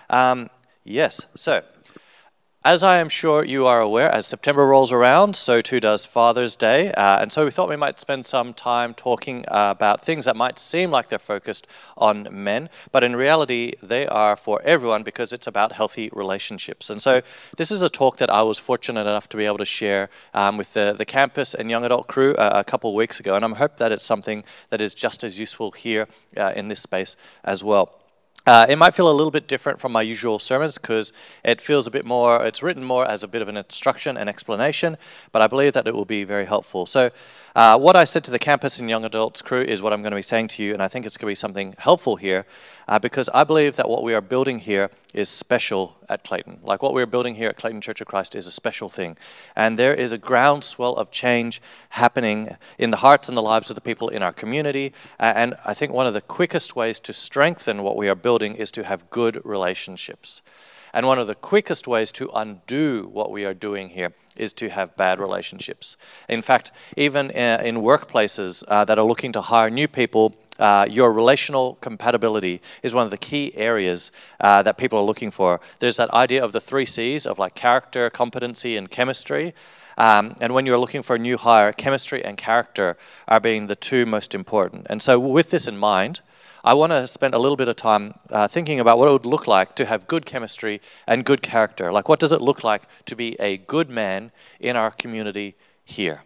Yes, so as I am sure you are aware, as September rolls around, so too does Father's Day. And so we thought we might spend some time talking about things that might seem like they're focused on men, but in reality, they are for everyone because it's about healthy relationships. And so this is a talk that I was fortunate enough to be able to share with the campus and young adult crew a couple of weeks ago. And I hope that it's something that is just as useful here in this space as well. It might feel a little bit different from my usual sermons because it feels a bit more, it's written more as a bit of an instruction and explanation, but I believe that it will be very helpful. So what I said to the campus and young adults crew is what I'm going to be saying to you, and I think it's going to be something helpful here because I believe that what we are building here is special at Clayton. Like what we're building here at Clayton Church of Christ is a special thing. And there is a groundswell of change happening in the hearts and the lives of the people in our community. And I think one of the quickest ways to strengthen what we are building is to have good relationships. And one of the quickest ways to undo what we are doing here is to have bad relationships. In fact, even in workplaces that are looking to hire new people, your relational compatibility is one of the key areas that people are looking for. There's that idea of the 3 C's of like character, competency, and chemistry. And when you're looking for a new hire, chemistry and character are being the 2 most important. And so with this in mind, I want to spend a little bit of time thinking about what it would look like to have good chemistry and good character. Like, what does it look like to be a good man in our community here?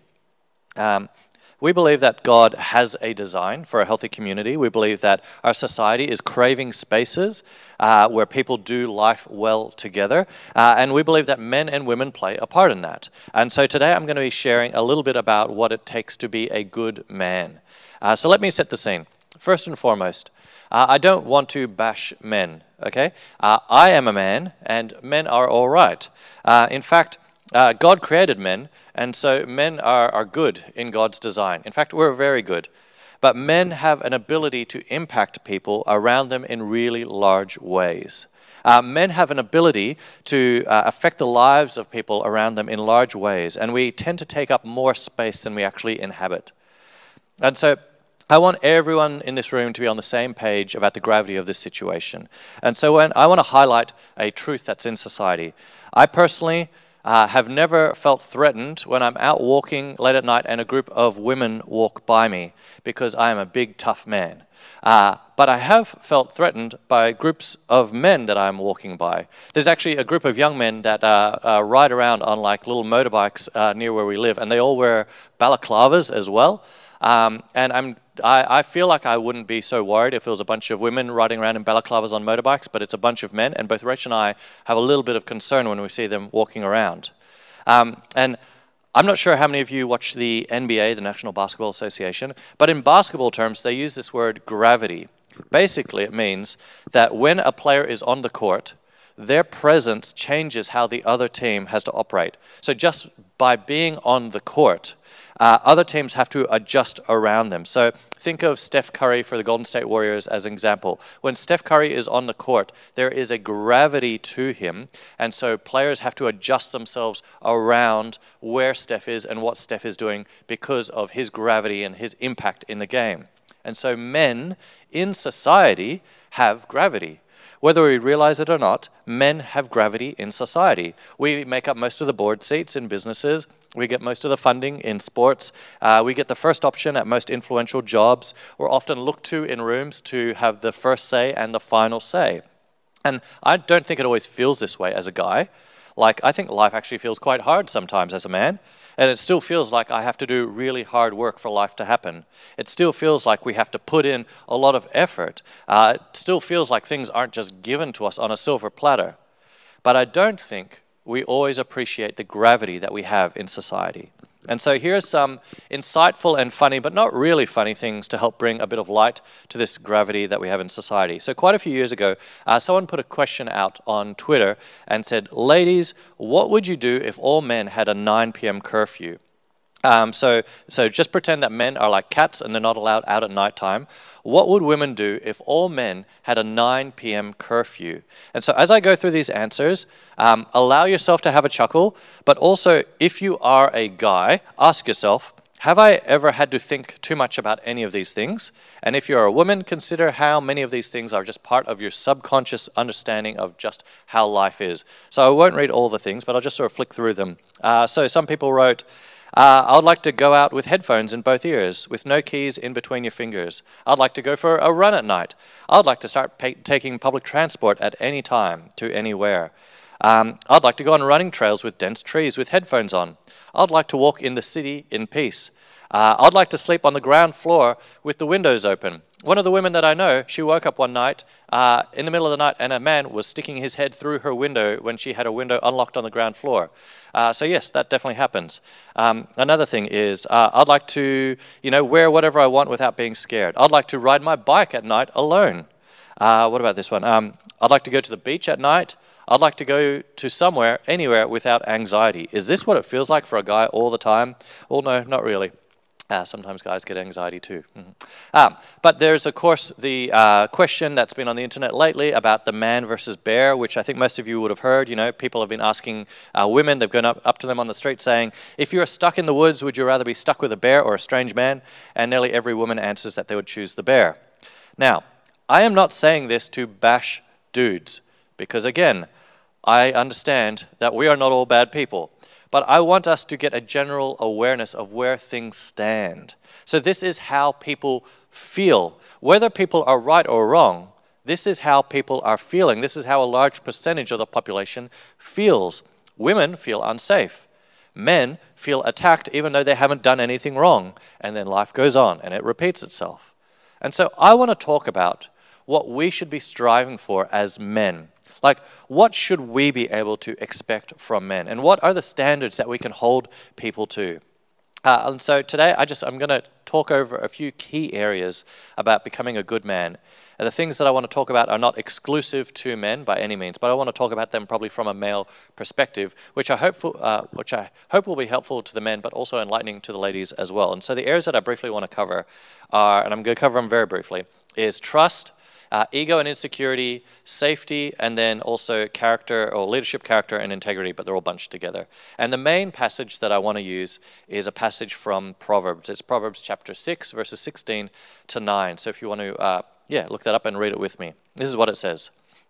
We believe that God has a design for a healthy community. We believe that our society is craving spaces where people do life well together. And we believe that men and women play a part in that. And so today I'm going to be sharing a little bit about what it takes to be a good man. So let me set the scene. First and foremost, I don't want to bash men, okay? I am a man, and men are all right. In fact, God created men, and so men are good in God's design. In fact, we're very good. But men have an ability to impact people around them in really large ways. Men have an ability to affect the lives of people around them in large ways, and we tend to take up more space than we actually inhabit. And so I want everyone in this room to be on the same page about the gravity of this situation. And so when I want to highlight a truth that's in society. I personally have never felt threatened when I'm out walking late at night and a group of women walk by me because I am a big, tough man. But I have felt threatened by groups of men that I'm walking by. There's actually a group of young men that ride around on like little motorbikes near where we live, and they all wear balaclavas as well. And I feel like I wouldn't be so worried if it was a bunch of women riding around in balaclavas on motorbikes, but it's a bunch of men, and both Rach and I have a little bit of concern when we see them walking around. And I'm not sure how many of you watch the NBA, the National Basketball Association, but in basketball terms, they use this word gravity. Basically, it means that when a player is on the court, their presence changes how the other team has to operate. So just by being on the court, other teams have to adjust around them. So think of Steph Curry for the Golden State Warriors as an example. When Steph Curry is on the court, there is a gravity to him, and so players have to adjust themselves around where Steph is and what Steph is doing because of his gravity and his impact in the game. And so men in society have gravity. Whether we realize it or not, men have gravity in society. We make up most of the board seats in businesses. We get most of the funding in sports. We get the first option at most influential jobs. We're often looked to in rooms to have the first say and the final say. And I don't think it always feels this way as a guy. Like, I think life actually feels quite hard sometimes as a man. And it still feels like I have to do really hard work for life to happen. It still feels like we have to put in a lot of effort. It still feels like things aren't just given to us on a silver platter. But I don't think we always appreciate the gravity that we have in society. And so here's some insightful and funny, but not really funny things to help bring a bit of light to this gravity that we have in society. So quite a few years ago, someone put a question out on Twitter and said, "Ladies, what would you do if all men had a 9 p.m. curfew?" So just pretend that men are like cats and they're not allowed out at nighttime. What would women do if all men had a 9 p.m. curfew? And so as I go through these answers, allow yourself to have a chuckle, but also if you are a guy, ask yourself, Have I ever had to think too much about any of these things? And if you're a woman, consider how many of these things are just part of your subconscious understanding of just how life is. So I won't read all the things, but I'll just sort of flick through them. So some people wrote, I would like to go out with headphones in both ears, with no keys in between your fingers. I'd like to go for a run at night. I'd like to start taking public transport at any time, to anywhere. I'd like to go on running trails with dense trees with headphones on. I'd like to walk in the city in peace. I'd like to sleep on the ground floor with the windows open. One of the women that I know, she woke up one night in the middle of the night and a man was sticking his head through her window when she had a window unlocked on the ground floor. So yes, that definitely happens. Another thing is I'd like to, wear whatever I want without being scared. I'd like to ride my bike at night alone. What about this one? I'd like to go to the beach at night. I'd like to go to somewhere, anywhere, without anxiety. Is this what it feels like for a guy all the time? Well, no, not really. Sometimes guys get anxiety too. But there's, of course, the question that's been on the internet lately about the man versus bear, which I think most of you would have heard. People have been asking women, they've gone up to them on the street saying, if you were stuck in the woods, would you rather be stuck with a bear or a strange man? And nearly every woman answers that they would choose the bear. Now, I am not saying this to bash dudes, because again, I understand that we are not all bad people. But I want us to get a general awareness of where things stand. So this is how people feel. Whether people are right or wrong, this is how people are feeling. This is how a large percentage of the population feels. Women feel unsafe. Men feel attacked even though they haven't done anything wrong. And then life goes on and it repeats itself. And so I want to talk about what we should be striving for as men. Like, what should we be able to expect from men? And what are the standards that we can hold people to? And so today, I'm going to talk over a few key areas about becoming a good man. And the things that I want to talk about are not exclusive to men by any means, but I want to talk about them probably from a male perspective, which I hope will be helpful to the men, but also enlightening to the ladies as well. And so the areas that I briefly want to cover are, and I'm going to cover them very briefly, is trust, ego and insecurity, safety, and then also character or leadership character and integrity, but they're all bunched together. And the main passage that I want to use is a passage from Proverbs. It's Proverbs chapter 6, verses 16 to 9. So if you want to, look that up and read it with me. This is what it says.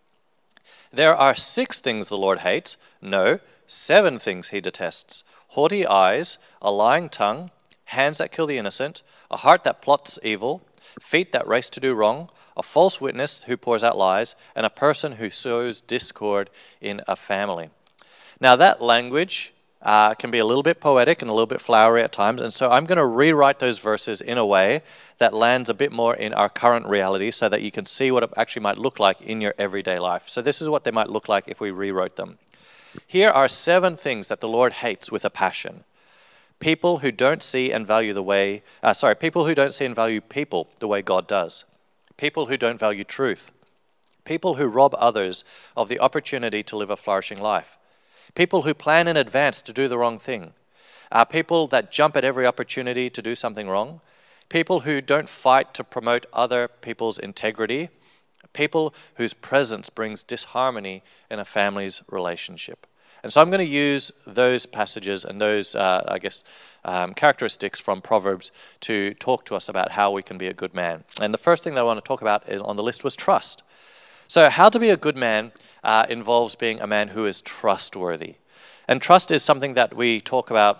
There are 6 things the Lord hates. No, 7 things he detests. Haughty eyes, a lying tongue, hands that kill the innocent, a heart that plots evil, feet that race to do wrong, a false witness who pours out lies, and a person who sows discord in a family. Now that language can be a little bit poetic and a little bit flowery at times, and so I'm going to rewrite those verses in a way that lands a bit more in our current reality so that you can see what it actually might look like in your everyday life. So this is what they might look like if we rewrote them. Here are 7 things that the Lord hates with a passion. People who don't see and value people who don't see and value people the way God does. People who don't value truth. People who rob others of the opportunity to live a flourishing life. People who plan in advance to do the wrong thing. People that jump at every opportunity to do something wrong. People who don't fight to promote other people's integrity. People whose presence brings disharmony in a family's relationship. And so I'm going to use those passages and those, characteristics from Proverbs to talk to us about how we can be a good man. And the first thing that I want to talk about on the list was trust. So how to be a good man involves being a man who is trustworthy. And trust is something that we talk about,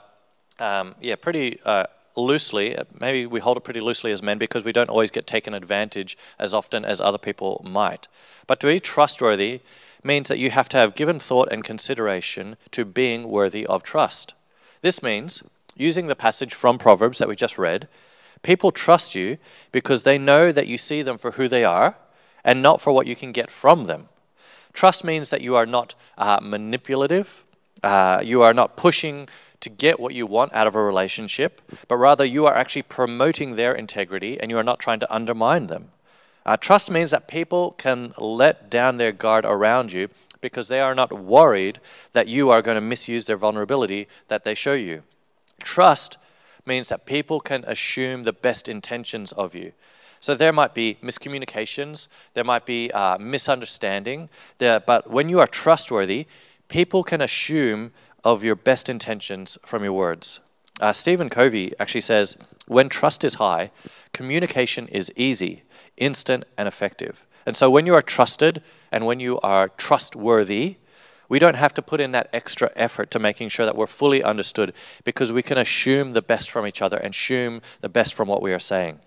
pretty loosely. Maybe we hold it pretty loosely as men because we don't always get taken advantage as often as other people might. But to be trustworthy means that you have to have given thought and consideration to being worthy of trust. This means, using the passage from Proverbs that we just read, people trust you because they know that you see them for who they are and not for what you can get from them. Trust means that you are not manipulative, you are not pushing to get what you want out of a relationship, but rather you are actually promoting their integrity and you are not trying to undermine them. Trust means that people can let down their guard around you because they are not worried that you are going to misuse their vulnerability that they show you. Trust means that people can assume the best intentions of you. So there might be miscommunications, there might be misunderstanding, but when you are trustworthy, people can assume of your best intentions from your words. Stephen Covey actually says, when trust is high, communication is easy, instant, and effective. And so when you are trusted and when you are trustworthy, we don't have to put in that extra effort to making sure that we're fully understood, because we can assume the best from each other and assume the best from what we are saying.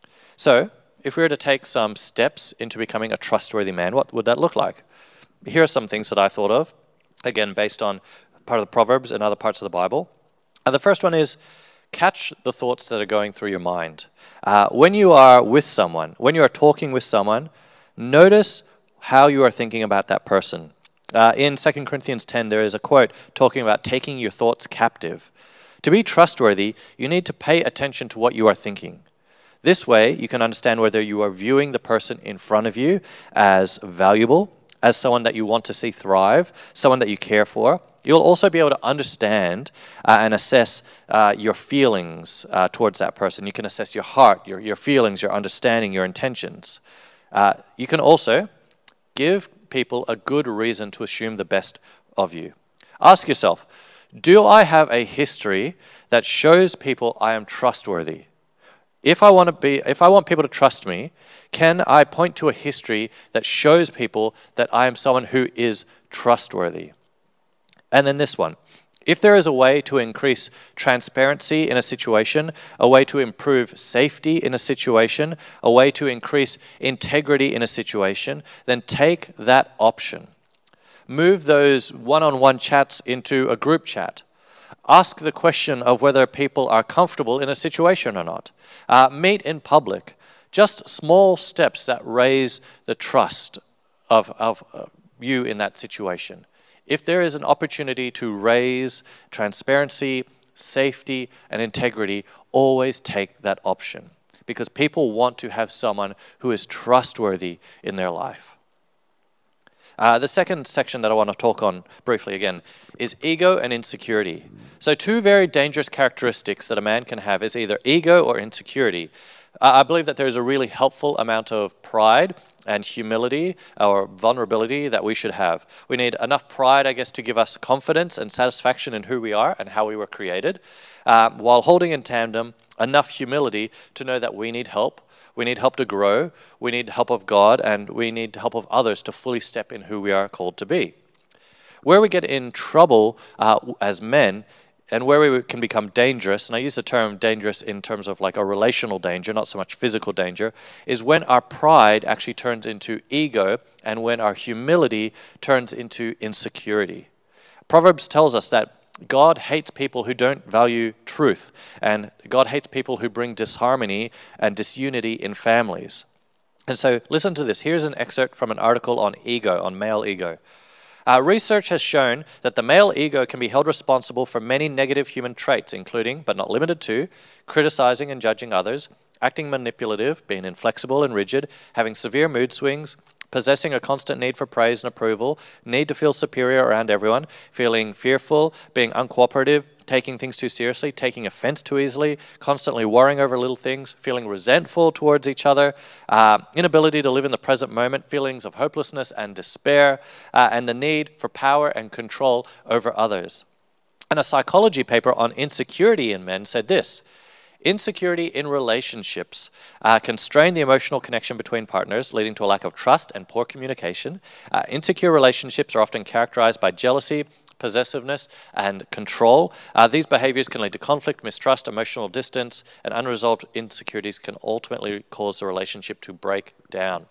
So if we were to take some steps into becoming a trustworthy man, what would that look like? Here are some things that I thought of, again, based on part of the Proverbs and other parts of the Bible. The first one is catch the thoughts that are going through your mind. When you are with someone, when you are talking with someone, notice how you are thinking about that person. In 2 Corinthians 10, there is a quote talking about taking your thoughts captive. To be trustworthy, you need to pay attention to what you are thinking. This way, you can understand whether you are viewing the person in front of you as valuable, as someone that you want to see thrive, someone that you care for. You'll also be able to understand and assess your feelings towards that person. You can assess your heart, your feelings, your understanding, your intentions. You can also give people a good reason to assume the best of you. Ask yourself, do I have a history that shows people I am trustworthy? If I want people to trust me, can I point to a history that shows people that I am someone who is trustworthy? And then this one. If there is a way to increase transparency in a situation, a way to improve safety in a situation, a way to increase integrity in a situation, then take that option. Move those one-on-one chats into a group chat. Ask the question of whether people are comfortable in a situation or not. Meet in public. Just small steps that raise the trust of you in that situation. If there is an opportunity to raise transparency, safety, and integrity, always take that option, because people want to have someone who is trustworthy in their life. The second section that I want to talk on briefly again is ego and insecurity. So two very dangerous characteristics that a man can have is either ego or insecurity. I believe that there is a really helpful amount of pride and humility or vulnerability that we should have. We need enough pride, I guess, to give us confidence and satisfaction in who we are and how we were created, while holding in tandem enough humility to know that we need help. We need help to grow, we need help of God, and we need help of others to fully step in who we are called to be. Where we get in trouble as men, and where we can become dangerous, and I use the term dangerous in terms of like a relational danger, not so much physical danger, is when our pride actually turns into ego and when our humility turns into insecurity. Proverbs tells us that God hates people who don't value truth, and God hates people who bring disharmony and disunity in families. And so listen to this. Here's an excerpt from an article on ego, on male ego. Research has shown that the male ego can be held responsible for many negative human traits, including, but not limited to, criticizing and judging others, acting manipulative, being inflexible and rigid, having severe mood swings, possessing a constant need for praise and approval, need to feel superior around everyone, feeling fearful, being uncooperative, taking things too seriously, taking offense too easily, constantly worrying over little things, feeling resentful towards each other, inability to live in the present moment, feelings of hopelessness and despair, and the need for power and control over others. And a psychology paper on insecurity in men said this: insecurity in relationships can strain the emotional connection between partners, leading to a lack of trust and poor communication. Insecure relationships are often characterized by jealousy, possessiveness, and control. These behaviors can lead to conflict, mistrust, emotional distance, and unresolved insecurities can ultimately cause the relationship to break down.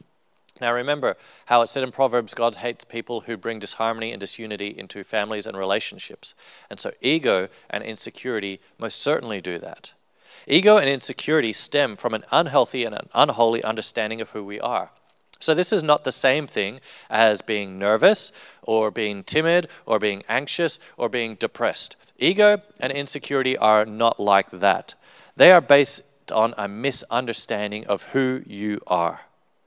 Now remember how it said in Proverbs, God hates people who bring disharmony and disunity into families and relationships. And so ego and insecurity most certainly do that. Ego and insecurity stem from an unhealthy and an unholy understanding of who we are. So this is not the same thing as being nervous or being timid or being anxious or being depressed. Ego and insecurity are not like that. They are based on a misunderstanding of who you are.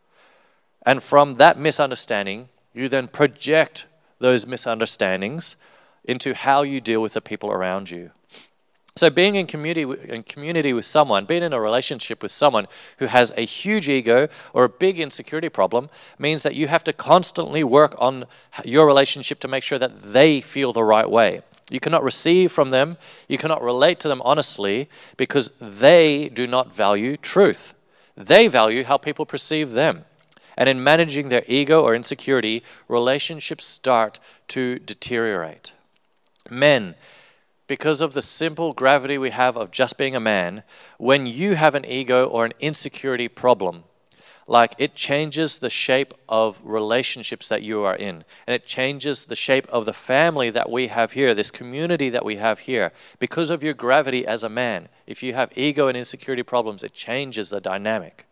And from that misunderstanding, you then project those misunderstandings into how you deal with the people around you. So being in community with someone, being in a relationship with someone who has a huge ego or a big insecurity problem means that you have to constantly work on your relationship to make sure that they feel the right way. You cannot receive from them. You cannot relate to them honestly because they do not value truth. They value how people perceive them. And in managing their ego or insecurity, relationships start to deteriorate. Men, because of the simple gravity we have of just being a man, when you have an ego or an insecurity problem, like it changes the shape of relationships that you are in. And it changes the shape of the family that we have here, this community that we have here. Because of your gravity as a man, if you have ego and insecurity problems, it changes the dynamic.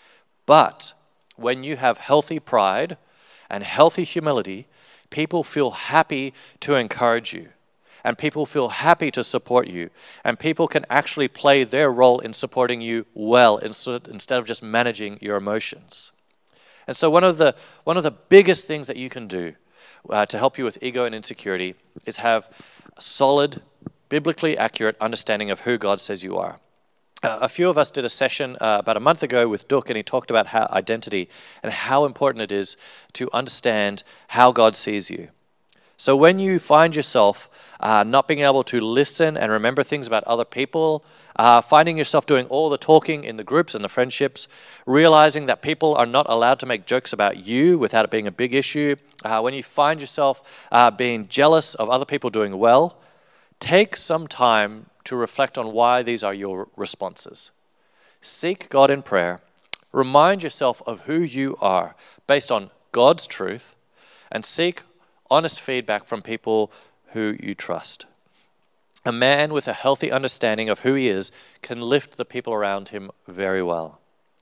But when you have healthy pride and healthy humility, people feel happy to encourage you. And people feel happy to support you. And people can actually play their role in supporting you well instead of just managing your emotions. And so one of the biggest things that you can do to help you with ego and insecurity is have a solid, biblically accurate understanding of who God says you are. A few of us did a session about a month ago with Duke, and he talked about how identity and how important it is to understand how God sees you. So when you find yourself not being able to listen and remember things about other people, finding yourself doing all the talking in the groups and the friendships, realizing that people are not allowed to make jokes about you without it being a big issue, when you find yourself being jealous of other people doing well, take some time to reflect on why these are your responses. Seek God in prayer. Remind yourself of who you are based on God's truth, and seek honest feedback from people who you trust. A man with a healthy understanding of who he is can lift the people around him very well.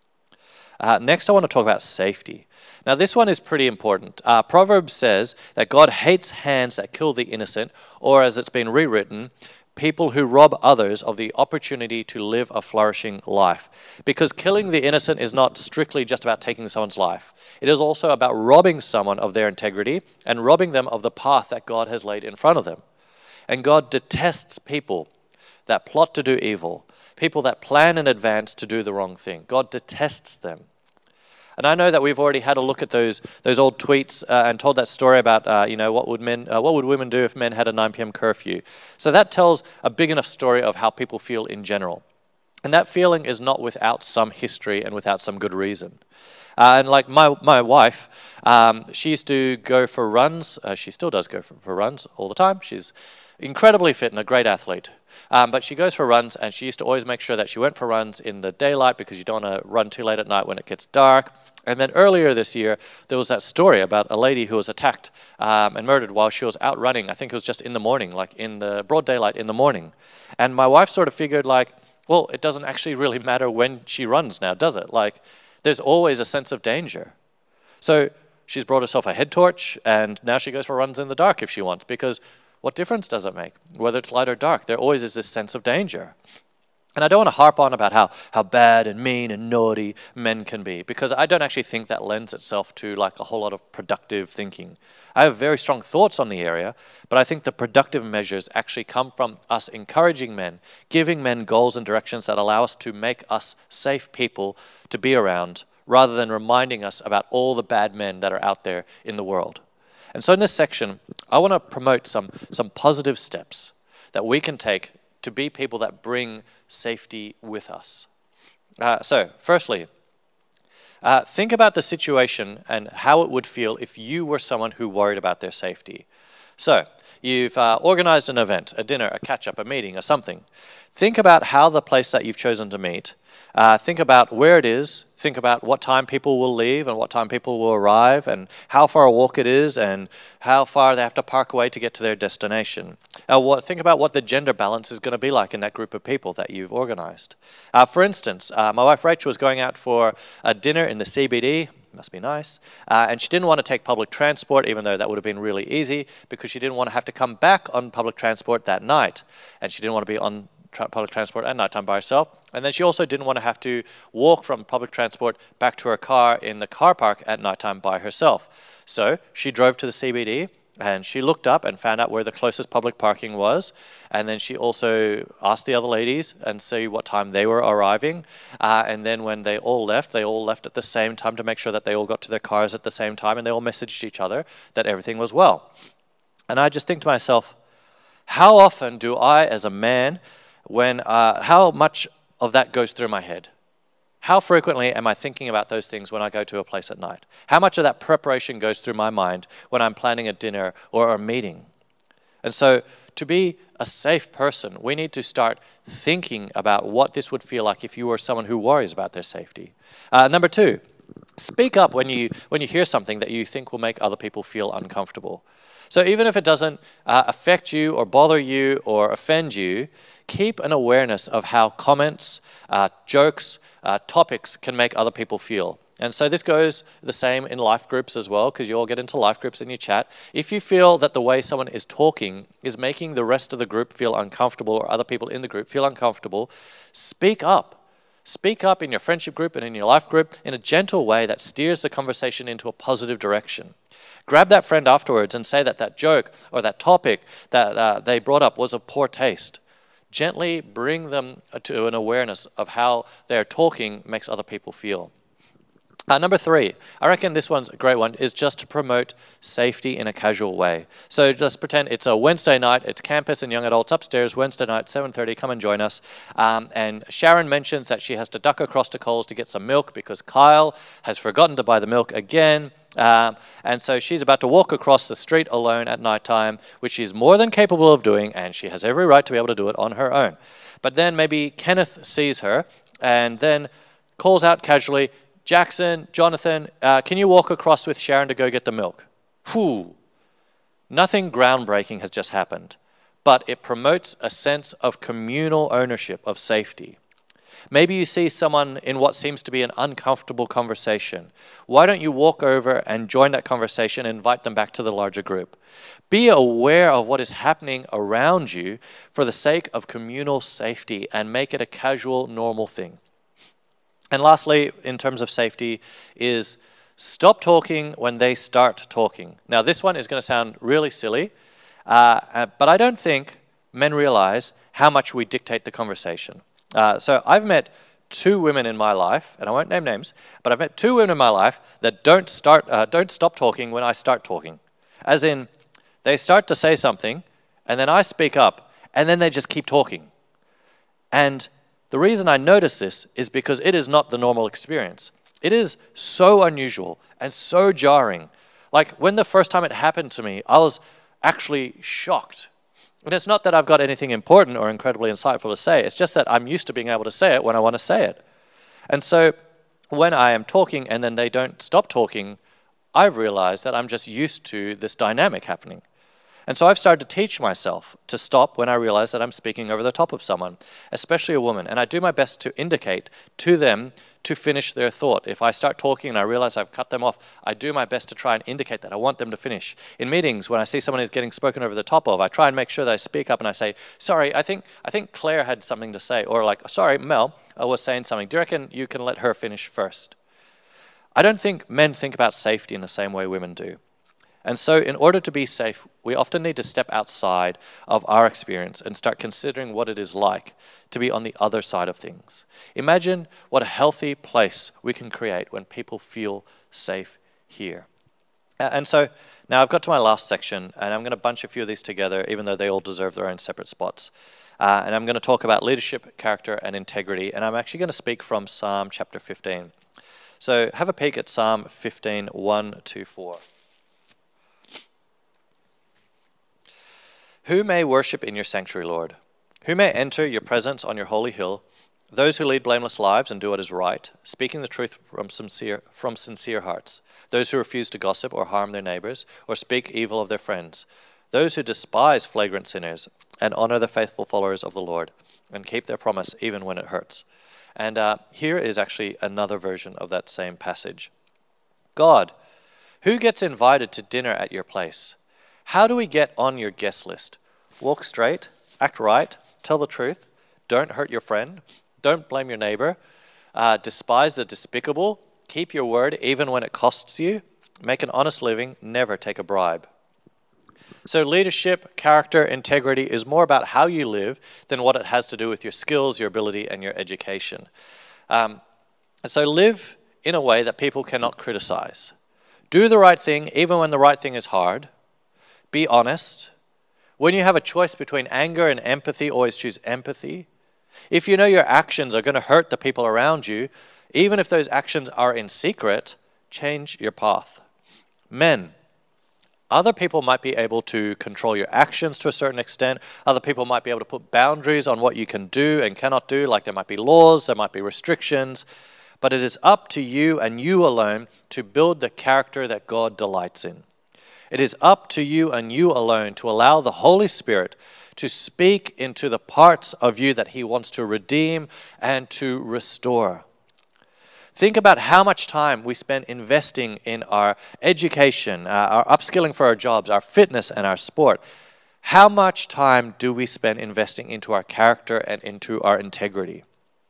Next, I want to talk about safety. Now, this one is pretty important. Proverbs says that God hates hands that kill the innocent, or as it's been rewritten, people who rob others of the opportunity to live a flourishing life. Because killing the innocent is not strictly just about taking someone's life. It is also about robbing someone of their integrity and robbing them of the path that God has laid in front of them. And God detests people that plot to do evil, people that plan in advance to do the wrong thing. God detests them. And I know that we've already had a look at those old tweets and told that story about what would women do if men had a 9 p.m. curfew. So that tells a big enough story of how people feel in general. And that feeling is not without some history and without some good reason. And like my wife, she used to go for runs. She still does go for runs all the time. She's incredibly fit and a great athlete. But she goes for runs, and she used to always make sure that she went for runs in the daylight because you don't want to run too late at night when it gets dark. And then earlier this year, there was that story about a lady who was attacked and murdered while she was out running. I think it was just in the morning, like in the broad daylight in the morning. And my wife sort of figured well, it doesn't actually really matter when she runs now, does it? There's always a sense of danger. So she's brought herself a head torch, and now she goes for runs in the dark if she wants, because what difference does it make? Whether it's light or dark, there always is this sense of danger. And I don't want to harp on about how bad and mean and naughty men can be, because I don't actually think that lends itself to a whole lot of productive thinking. I have very strong thoughts on the area, but I think the productive measures actually come from us encouraging men, giving men goals and directions that allow us to make us safe people to be around, rather than reminding us about all the bad men that are out there in the world. And so in this section, I want to promote some positive steps that we can take to be people that bring safety with us. So, firstly, think about the situation and how it would feel if you were someone who worried about their safety. So, you've organized an event, a dinner, a catch-up, a meeting, or something. Think about how the place that you've chosen to meet, think about where it is, think about what time people will leave and what time people will arrive, and how far a walk it is, and how far they have to park away to get to their destination. Think about what the gender balance is going to be like in that group of people that you've organized. For instance, my wife Rachel was going out for a dinner in the CBD. Must be nice. And she didn't want to take public transport, even though that would have been really easy, because she didn't want to have to come back on public transport that night. And she didn't want to be on public transport at nighttime by herself. And then she also didn't want to have to walk from public transport back to her car in the car park at nighttime by herself. So she drove to the CBD, and she looked up and found out where the closest public parking was. And then she also asked the other ladies and see what time they were arriving. And then when they all left at the same time to make sure that they all got to their cars at the same time, and they all messaged each other that everything was well. And I just think to myself, How often do I, as a man, how much of that goes through my head? How frequently am I thinking about those things when I go to a place at night? How much of that preparation goes through my mind when I'm planning a dinner or a meeting? And so to be a safe person, we need to start thinking about what this would feel like if you were someone who worries about their safety. Number 2, speak up when you hear something that you think will make other people feel uncomfortable. So even if it doesn't affect you or bother you or offend you, keep an awareness of how comments, jokes, topics can make other people feel. And so this goes the same in life groups as well, because you all get into life groups and you chat. If you feel that the way someone is talking is making the rest of the group feel uncomfortable or other people in the group feel uncomfortable, speak up. Speak up in your friendship group and in your life group in a gentle way that steers the conversation into a positive direction. Grab that friend afterwards and say that that joke or that topic that they brought up was of poor taste. Gently bring them to an awareness of how their talking makes other people feel. Number 3, I reckon this one's a great one, is just to promote safety in a casual way. So just pretend it's a Wednesday night, it's campus and young adults upstairs, Wednesday night, 7:30, come and join us. And Sharon mentions that she has to duck across to Coles to get some milk because Kyle has forgotten to buy the milk again. And so she's about to walk across the street alone at nighttime, which she's more than capable of doing, and she has every right to be able to do it on her own. But then maybe Kenneth sees her and then calls out casually, "Jackson, Jonathan, can you walk across with Sharon to go get the milk?" Whew. Nothing groundbreaking has just happened, but it promotes a sense of communal ownership of safety. Maybe you see someone in what seems to be an uncomfortable conversation. Why don't you walk over and join that conversation and invite them back to the larger group? Be aware of what is happening around you for the sake of communal safety and make it a casual, normal thing. And lastly, in terms of safety, is stop talking when they start talking. Now, this one is going to sound really silly, but I don't think men realize how much we dictate the conversation. So I've met 2 women in my life, and I won't name names, but I've met 2 women in my life that don't stop talking when I start talking. As in, they start to say something, and then I speak up, and then they just keep talking. And the reason I notice this is because it is not the normal experience. It is so unusual and so jarring. Like when the first time it happened to me, I was actually shocked. And it's not that I've got anything important or incredibly insightful to say. It's just that I'm used to being able to say it when I want to say it. And so when I am talking and then they don't stop talking, I've realized that I'm just used to this dynamic happening. And so I've started to teach myself to stop when I realize that I'm speaking over the top of someone, especially a woman. And I do my best to indicate to them to finish their thought. If I start talking and I realize I've cut them off, I do my best to try and indicate that I want them to finish. In meetings, when I see someone who's getting spoken over the top of, I try and make sure that I speak up and I say, "Sorry, I think Claire had something to say," or like, "Sorry, Mel was saying something. Do you reckon you can let her finish first?" I don't think men think about safety in the same way women do. And so in order to be safe, we often need to step outside of our experience and start considering what it is like to be on the other side of things. Imagine what a healthy place we can create when people feel safe here. And so now I've got to my last section, and I'm going to bunch a few of these together, even though they all deserve their own separate spots. And I'm going to talk about leadership, character, and integrity. And I'm actually going to speak from Psalm chapter 15. So have a peek at Psalm 15, 1-4. Who may worship in your sanctuary, Lord? Who may enter your presence on your holy hill? Those who lead blameless lives and do what is right, speaking the truth from sincere hearts. Those who refuse to gossip or harm their neighbors, or speak evil of their friends. Those who despise flagrant sinners and honor the faithful followers of the Lord, and keep their promise even when it hurts. And here is actually another version of that same passage. God, who gets invited to dinner at your place? How do we get on your guest list? Walk straight, act right, tell the truth, don't hurt your friend, don't blame your neighbor, despise the despicable, keep your word even when it costs you, make an honest living, never take a bribe. So leadership, character, integrity is more about how you live than what it has to do with your skills, your ability, and your education. And so live in a way that people cannot criticize. Do the right thing even when the right thing is hard. Be honest. When you have a choice between anger and empathy, always choose empathy. If you know your actions are going to hurt the people around you, even if those actions are in secret, change your path. Men, other people might be able to control your actions to a certain extent. Other people might be able to put boundaries on what you can do and cannot do, like there might be laws, there might be restrictions. But it is up to you and you alone to build the character that God delights in. It is up to you and you alone to allow the Holy Spirit to speak into the parts of you that He wants to redeem and to restore. Think about how much time we spend investing in our education, our upskilling for our jobs, our fitness, and our sport. How much time do we spend investing into our character and into our integrity?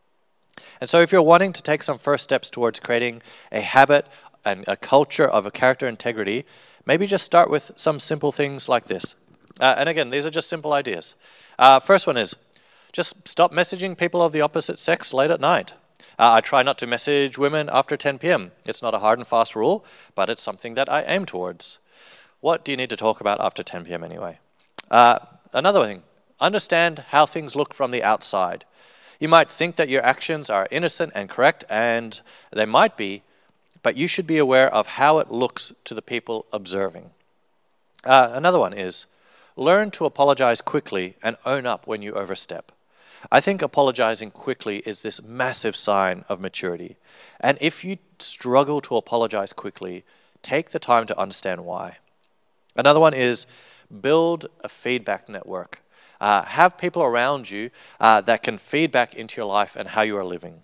And so if you're wanting to take some first steps towards creating a habit and a culture of a character integrity, maybe just start with some simple things like this. And again, these are just simple ideas. First one is just stop messaging people of the opposite sex late at night. I try not to message women after 10 p.m. It's not a hard and fast rule, but it's something that I aim towards. What do you need to talk about after 10 p.m. anyway? Another thing, understand how things look from the outside. You might think that your actions are innocent and correct, and they might be, but you should be aware of how it looks to the people observing. Another one is, learn to apologize quickly and own up when you overstep. I think apologizing quickly is this massive sign of maturity. And if you struggle to apologize quickly, take the time to understand why. Another one is build a feedback network. Have people around you that can feed back into your life and how you are living.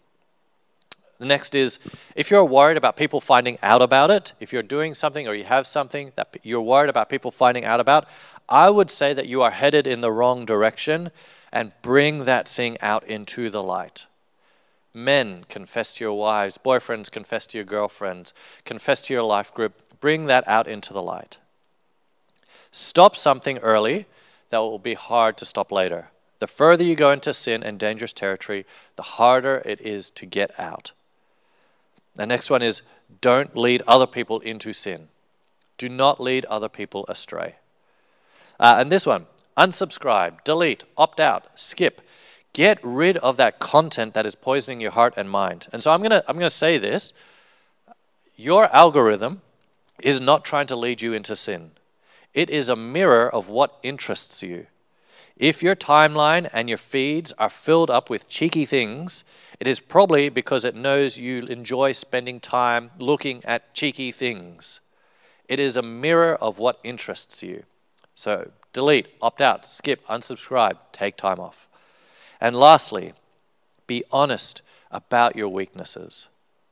The next is, if you're worried about people finding out about it, if you're doing something or you have something that you're worried about people finding out about, I would say that you are headed in the wrong direction and bring that thing out into the light. Men, confess to your wives. Boyfriends, confess to your girlfriends. Confess to your life group. Bring that out into the light. Stop something early that will be hard to stop later. The further you go into sin and dangerous territory, the harder it is to get out. The next one is, don't lead other people into sin. Do not lead other people astray. And this one, unsubscribe, delete, opt out, skip. Get rid of that content that is poisoning your heart and mind. And so I'm gonna say this. Your algorithm is not trying to lead you into sin. It is a mirror of what interests you. If your timeline and your feeds are filled up with cheeky things, it is probably because it knows you enjoy spending time looking at cheeky things. It is a mirror of what interests you. So delete, opt out, skip, unsubscribe, take time off. And lastly, be honest about your weaknesses.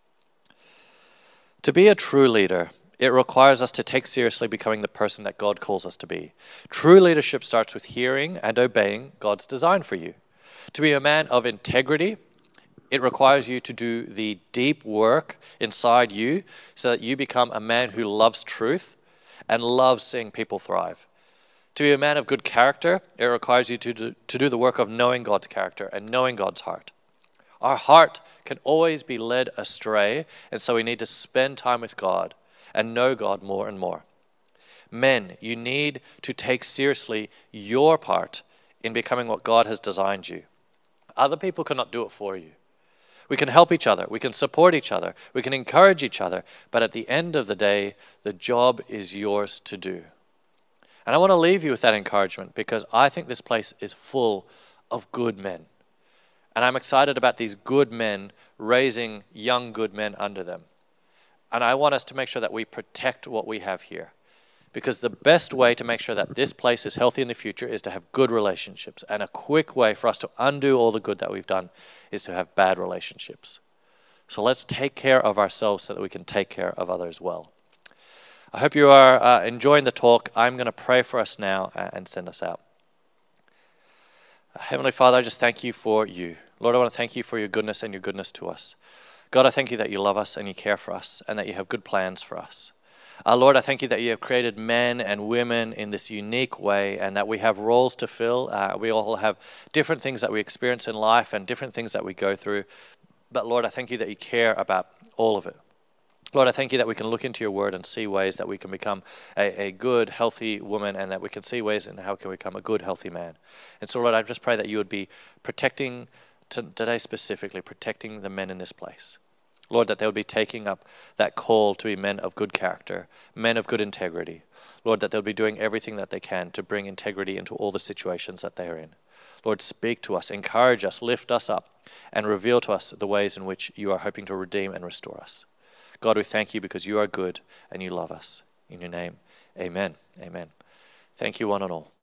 To be a true leader, it requires us to take seriously becoming the person that God calls us to be. True leadership starts with hearing and obeying God's design for you. To be a man of integrity, it requires you to do the deep work inside you so that you become a man who loves truth and loves seeing people thrive. To be a man of good character, it requires you to do the work of knowing God's character and knowing God's heart. Our heart can always be led astray, and so we need to spend time with God and know God more and more. Men, you need to take seriously your part in becoming what God has designed you. Other people cannot do it for you. We can help each other, we can support each other, we can encourage each other, but at the end of the day, the job is yours to do. And I want to leave you with that encouragement because I think this place is full of good men. And I'm excited about these good men raising young good men under them. And I want us to make sure that we protect what we have here. Because the best way to make sure that this place is healthy in the future is to have good relationships. And a quick way for us to undo all the good that we've done is to have bad relationships. So let's take care of ourselves so that we can take care of others well. I hope you are enjoying the talk. I'm going to pray for us now and send us out. Heavenly Father, I just thank you for you. Lord, I want to thank you for your goodness and your goodness to us. God, I thank you that you love us and you care for us and that you have good plans for us. Lord, I thank you that you have created men and women in this unique way and that we have roles to fill. We all have different things that we experience in life and different things that we go through. But Lord, I thank you that you care about all of it. Lord, I thank you that we can look into your word and see ways that we can become a good, healthy woman, and that we can see ways in how we can become a good, healthy man. And so, Lord, I just pray that you would be protecting, today specifically, protecting the men in this place. Lord, that they would be taking up that call to be men of good character, men of good integrity. Lord, that they'll be doing everything that they can to bring integrity into all the situations that they are in. Lord, speak to us, encourage us, lift us up, and reveal to us the ways in which you are hoping to redeem and restore us. God, we thank you because you are good and you love us. In your name, amen. Amen. Thank you, one and all.